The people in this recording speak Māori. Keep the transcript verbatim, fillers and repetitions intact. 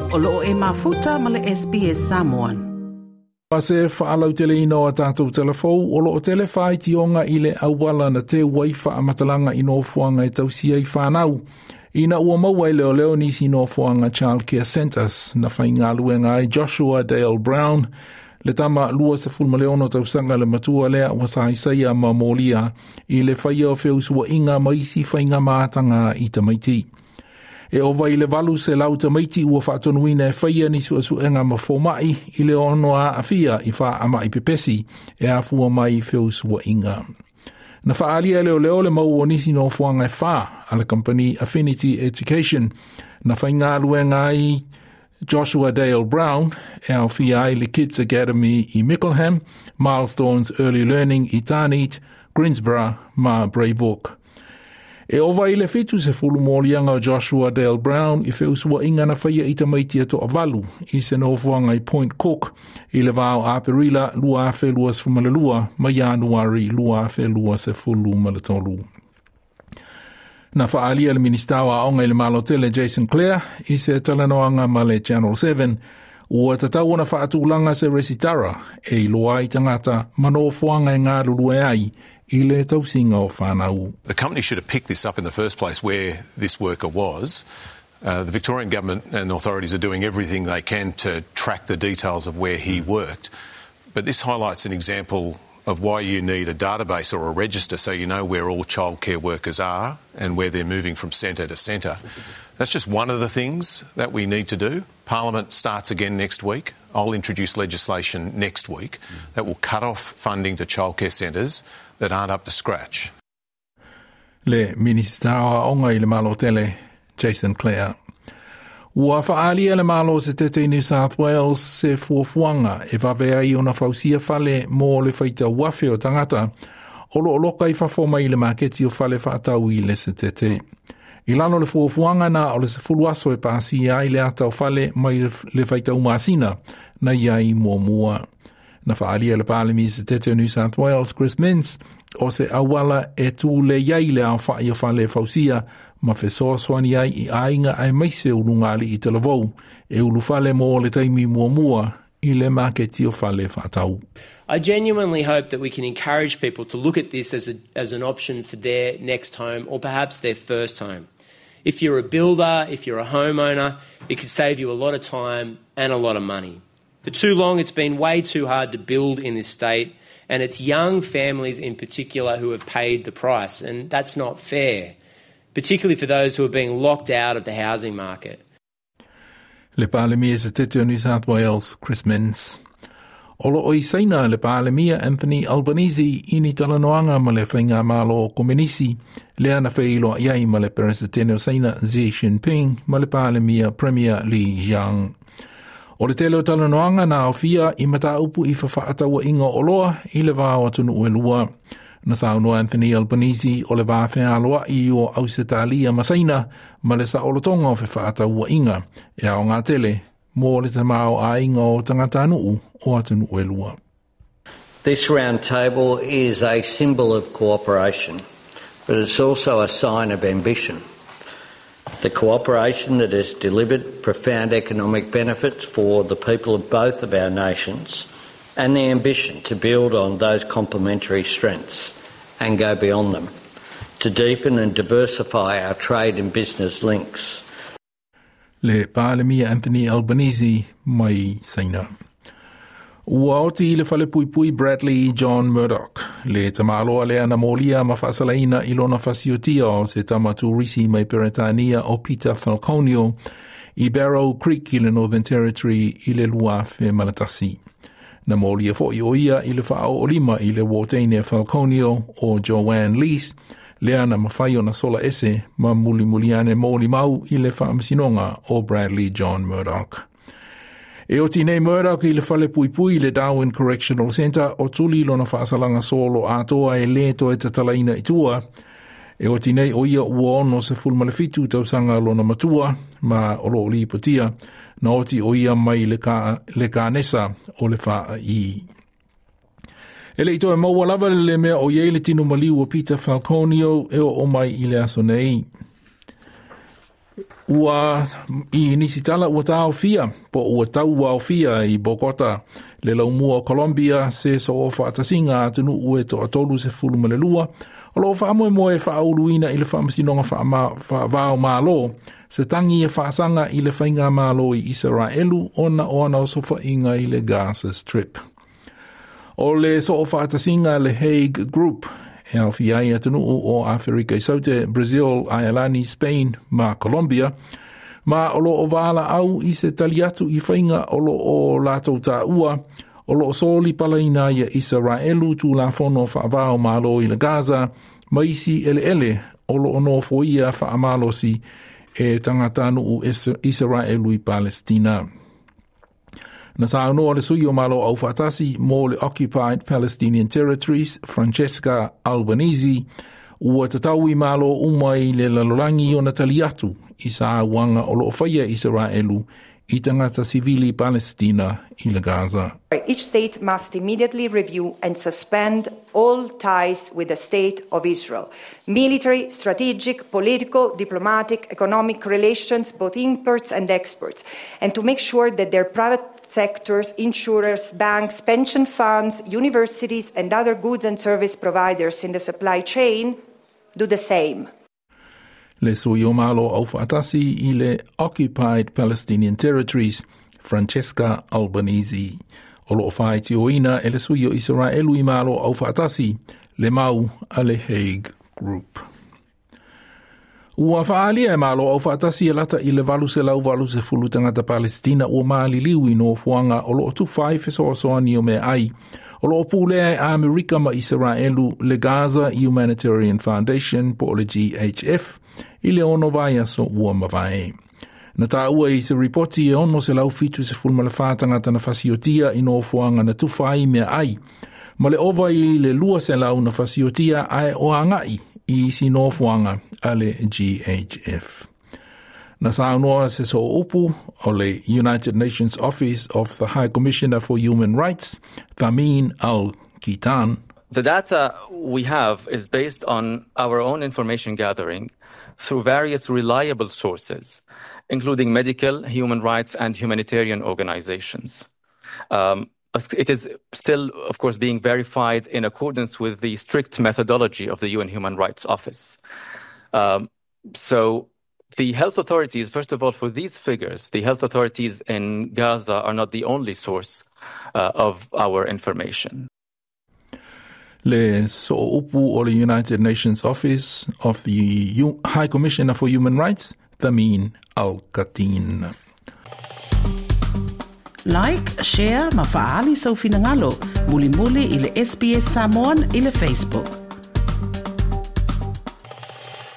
O loo e mafuta ma le S B S Samoan. Pase whaalau tele ino a tātou telefou, o loo telefai tionga i le awala na te waifa a matalanga ino fuanga e tausia i whanau. Ina ua maua i leo leo nisi ino fuanga Child Care Centres, na whainga luenga e Joshua Dale Brown, le tama lua se fulma leono tausanga le matua lea wa saisaia ma molia i le whaia o whiusua inga maisi whainga maatanga i tamaiti. E ova i le valu se lau tamaiti ua whaatonuina e whaia ni sua enga ma fomai i le ono a awhia i wha ama i pepesi e a fua mai whiusua inga. Na whaalia leo leo le mau o nisi no fuanga e wha a le company Affinity Education na whainga luenga i Joshua Dale Brown, our F I A Le Kids Academy i Mickleham, Milestones Early Learning i Tarneit, Greensborough, ma Braybrook. E ova i le fitu se fulu mōlianga o Joshua Dale Brown i whiusua inga na whaia i tamaitia to avalu i se nofuanga i Point Cook i le vāo Aperila lua awhe lua sfumalalua ma Januari lua awhe lua se fulu malatolu. Na whaalia le ministawa onga i le malotele Jason Clare i se talanoanga ma le Channel seven ua tatau na whaatulanga se resitara e i loa i tangata manofuanga i ngā lulue ai i le tausinga o whanau. The company should have picked this up in the first place where this worker was. Uh, the Victorian government and authorities are doing everything they can to track the details of where he worked. But this highlights an example of why you need a database or a register so you know where all childcare workers are and where they're moving from centre to centre. That's just one of the things that we need to do. Parliament starts again next week. I'll introduce legislation next week that will cut off funding to childcare centres that aren't up to scratch. Le ministawa onga i le malo tele, Jason Clare. Ua whaalia le malo se tete New South Wales se fuafuanga e wawea i ona whausia whale mō le whaita wafe o tangata o lo loka i whafoma i le maketi o whale whaatau i le se tete. I lano le fuafuanga na o le se fuluaso e pāsia i le ata o whale mai le whaita umasina na iai mua mua. Na whaalia le pālemi se tete o New South Wales, Chris Minns, o se awala e tū le iai le au whai o whale whausia ma whesoa swani ai i ainga ai maise ulungali i talavou e ulu whale mō le taimi mua mua i le maketi o whale whatau. I genuinely hope that we can encourage people to look at this as, a, as an option for their next home or perhaps their first home. If you're a builder, if you're a homeowner, it could save you a lot of time and a lot of money. For too long, it's been way too hard to build in this state, and it's young families in particular who have paid the price, and that's not fair, particularly for those who are being locked out of the housing market. Le Pālemia se tete o New South Wales, Chris Minns. Olo o isaina le Pālemia Anthony Albanese ini talanoanga ma le whainga malo o Komenisi, le ana whailo iai ma le Presidente o Saina Xi Jinping ma le Pālemia Premier Li Jiang. O le tele o talanoanga na o fia i mata upu i whawhaataua inga oloa i le vāo atunu ue lua. Na sauno Anthony Albanese o le vāwhea aloa i o Ausetalia Masaina ma le sa olotonga o whawhaataua inga e ao ngā tele mō le tamao a inga o tangata nuu o atunu ue lua. This round table is a symbol of cooperation, but it's also a sign of ambition. The cooperation that has delivered profound economic benefits for the people of both of our nations and the ambition to build on those complementary strengths and go beyond them, to deepen and diversify our trade and business links. Le Pālemia Anthony Albanese mai saina. Ua oti le whale pui pui Bradley John Murdoch. Le tamaloa lea na molia ma whaasalaina ilona whasiotia o se tamatu risi mai Peretania o Peter Falconio i Barrow Creek i le Northern Territory i le luafe malatasi. Na molia fo i oia i le whaao o lima i le Wotania Falconio o Joanne Lees, lea na mawhai o na sola ese ma muli muliane moli mau i le whaamasinonga o Bradley John Murdoch. E o tinei Murdoch i le whale pui pui le Darwin Correctional Centre o tuli lona whaasalanga solo atoa e le to e tatalaina i tua. E o tinei o ia ua ono se fulmalefitu tausanga lona matua ma olo o li patia na oti o ia mai le ka, le ka nesa o le wha i. E le ito e maua lava le mea o iei le tino maliu o Peter Falconio e o o mai i le aso nei. Ua I nisi tala ua tau fia, po ua tau wau fia I Bogota, le lau mua Colombia se so o whaatasinga atunu ue to atolu se fulu malelua, o lo wha amoe moe wha auluina I le wha masinonga wha vao malo, se tangi e wha asanga I le whainga malo I Israelu, ona o ana o sofa inga I le Gaza Strip. O le so o whaatasinga le Hague Group, e au fiai atunu o Afrika I Saute, Brazil, Ireland, Spain, ma Colombia, ma o lo o wala au I se taliatu I whainga o lo o latou ta ua, o lo o soli palaina ia Israelu tu la fono whaavao malo I le Gaza, ma isi ele ele o lo o no foia whaamalo si e tangatanu u Israelu I Palestina. Na sa no le sui o malo au fatasi mo le Occupied Palestinian Territories, Francesca Albanese, ua tataui malo umai le lalolangi o na taliatu I sa wanga o lo whaia Israelu I tangata civili Palestina I le Gaza. Each state must immediately review and suspend all ties with the state of Israel. Military, strategic, political, diplomatic, economic relations, both imports and exports, and to make sure that their private sectors, insurers, banks, pension funds, universities, and other goods and service providers in the supply chain do the same. Le sui o malo au whaatasi I le Occupied Palestinian Territories, Francesca Albanese. O lo whai ti o ina e le sui o Israelu I malo au whaatasi, le mau a le Hague Group. Ua whaalia e malo au whaatasi e lata I le valu se lau valu se fulu tangata Palestina ua maali liwi no fuanga o lo tu whai fesoa soani o me ai. O lo pulea a Amerika ma Israelu le Gaza Humanitarian Foundation po le G H F I le ono vai aso ua mawai. Na tā ua I se ripoti e ono se lau fitu se fulma le whātangata na fasiotia I no fuanga na tuwhai mea ai. Ma le ova I le lua se lau na fasiotia ai o angai I si no fuanga a le G H F. Na sa noa se so upu o le United Nations Office of the High Commissioner for Human Rights, Thamin Al-Kitan. The data we have is based on our own information gathering through various reliable sources, including medical, human rights, and humanitarian organizations. Um, it is still, of course, being verified in accordance with the strict methodology of the U N Human Rights Office. Um, so the health authorities, first of all, for these figures, the health authorities in Gaza are not the only source uh, of our information. Le so upu o le United Nations Office of the U- High Commissioner for Human Rights, Thamin Al-Kitan. Like, share, ma faali sau finangalo. Muli muli I le S B S Samoan I le Facebook.